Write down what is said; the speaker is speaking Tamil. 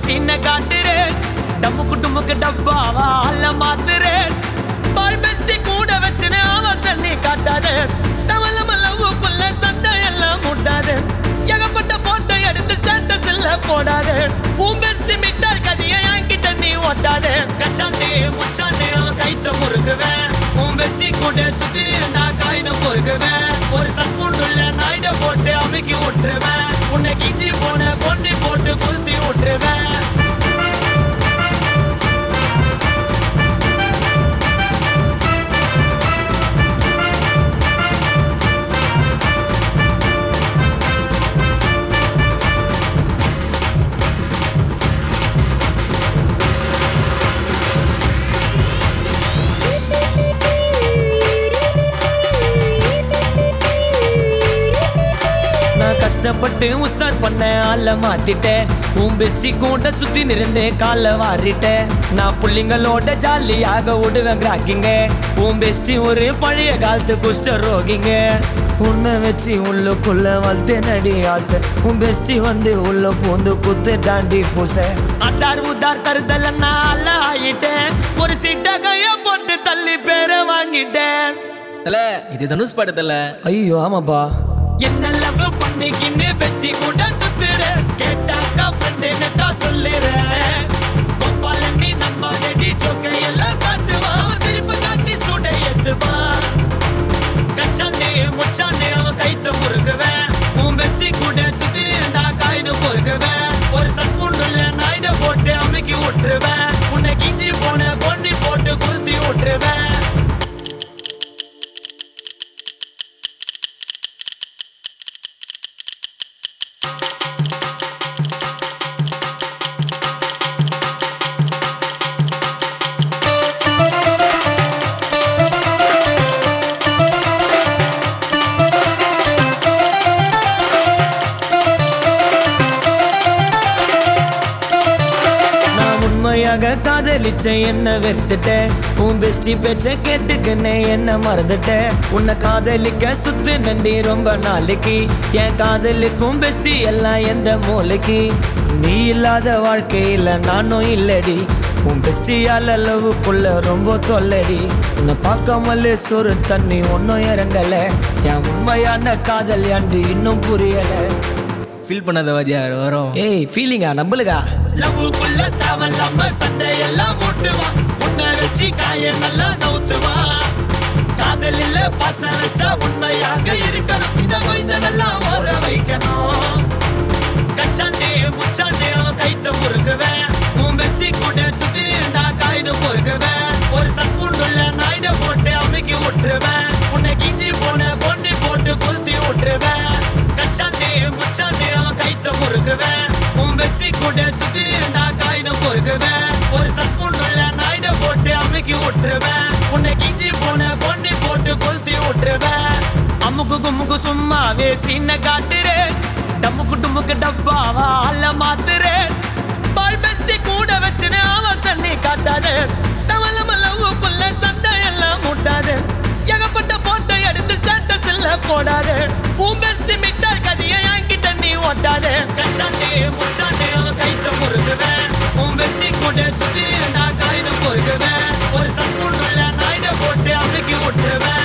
சீன காட்டுறேன் டம்முக்கு டும்முக்கு டப்பாவா அல்ல மாத்துறேன் பாய் பெஸ்டி கூட வச்சுன்னு அவசர நீ காட்டாதே டவலமல்லவுக்குள்ள சண்டை எல்லாம் முட்டாதே ஏகப்பட்ட போட்டோ எடுத்து ஸ்டேட்டஸ் எல்லாம் போடாதே உன் பெஸ்டி மிட்டாய் கதையை என்கிட்ட நீ ஓட்டாதே கச்சாண்டே முச்சாண்டே கைத்த முறுக்குவேன் உன் பெஸ்டி கூட சுத்தி நான் காகிதம் பொறுக்குவேன் ஒரு சஸ்பூண்டுள்ள நாய்ட போட்டு அமைக்கி விட்டுருவேன் உன்னை கிஞ்சி போன கொண்டு போட்டு குளுத்தி விட்டுருவேன் கஷ்டப்பட்டு உசார் பண்ண ஆள மாத்திட்டேன் உன் பெஸ்டி கூட சுத்தி நிறந்தே கால வாரிட்டேன் நான் புள்ளிங்களோட ஜாலியாக விடுவேன் கிராக்கிங்க உன் பெஸ்டி ஒரு பழைய காலத்து குஷ்ட ரோகிங்க உன்னை வச்சு உள்ளுக்குள்ள வளர்த்தே நடி ஆசை உன் பெஸ்டி வந்து உள்ள பூந்து குத்து தாண்டி பூச அட்டார் உதார் தருதல நான் ஆயிட்டேன் ஒரு சீட்டா கைய போட்டு தள்ளி பேரை வாங்கிட்டேன் இது தனுஷ் படத்துல. ஐயோ ஆமாப்பா என்ன லவ் பண்ணிக்கின்னு பெஸ்டி கூட சுத்துறேன் கேட்டாக்கா ஃப்ரெண்ட் என்னட்டா சொல்லுறேன் கொப்பாலண்டி நம்ம ரெடி ஜோக்கை எல்லாம் காட்டுவா சிரிப்பு காட்டி சுட ஏத்துவா கச்சாண்டே முச்சாண்டே அவன் கைத்த முறுக்குவேன் உன் பெஸ்டி கூட சுத்தி நான் காகிதம் பொறுக்குவேன் ஒரு சஸ்பூண்டுள்ள நாய்ட போட்டு அமைக்கி விட்டுருவேன் உன்னை கிஞ்சி போன கொண்டு போட்டு குளுத்தி விட்டுருவேன் காதலிச்ச என்ன வெறுத்துட்டேன் உன் பெஸ்டி பேச்ச கேட்டுக்குன்னு என்ன மறந்துட்டேன் உன்னை காதலிக்க சுத்து நண்டி ரொம்ப நாளைக்கு என் காதலிக்கும் பெஸ்டி எல்லாம் எந்த மூளைக்கு நீ இல்லாத வாழ்க்கையில நானும் இல்லடி உன் பெஸ்டியால லவ்வுக்குள்ள ரொம்ப தொல்லடி உன்னை பார்க்காமலே சொரு தண்ணி ஒன்னும் இறங்கல என் உண்மையான காதல் அன்று இன்னும் புரியல ஃபீல் பண்ணாத வாதியார் வரும். ஏய் ஃபீலிங்கா நம்பலுகா லவ்வுக்குள்ள தேவல்லாம சண்டை எல்லாம் போட்டுவா உன்னை வச்சு காய நல்லா நவுத்துவா காதல் இல்ல பாசம் வச்சா உண்மையாக இருக்கணும் இதெல்லாம் ஓர வைக்கணும் கச்சாண்டே முச்சாண்டே கைத்த முறுக்குவேன் உன் பெஸ்டி கூட சுத்தி நான் காகிதம் பொறுக்குவேன் ஒரு சஸ்பூண்டுள்ள நாய்ட போட்டு அமைக்கி விட்டுருவேன் உன்னை கிஞ்சி போன கொண்டு போட்டு குளுத்தி விட்டுருவேன் கச்சாண்டே முச்சாண்டே கைத்த முறுக்குவேன் உன் பெஸ்டி கூட சுத்தி நான் காகிதம் பொறுக்குவேன் ஒரு சஸ்பூண்டுள்ள நாய்ட போட்டு அமைக்கி விட்டுருவேன் உன்னை கிஞ்சி போன கொண்டு போட்டு கொளுத்தி விட்டுருவேன் அம்முக்கு கும்முக்கு சும்மாவே சீன காட்டுறேன் டம்முக்கு டும்முக்கு டப்பாவா அல்ல மாத்துறேன் பாய் பெஸ்டி கூட வச்சுன்னு அவசர நீ காட்டாதே டவலமல்லவுக்குள்ள சண்டை எல்லாம் முட்டாதே ஏகப்பட்ட போட்டோ எடுத்து ஸ்டேட்டஸ் எல்லாம் போடாதே உன் பெஸ்டி மிட்டாய் கதையை என்கிட்ட நீ ஓட்டாதே கச்சாண்டே முச்சாண்டே கைத்த முறுக்குவேன் உன் பெஸ்டி கூட சுத்தி நான் காகிதம் பொறுக்குவேன் ஒரு சஸ்பூண்டுள்ள நாய்ட போட்டு அமைக்கி விட்டுருவேன்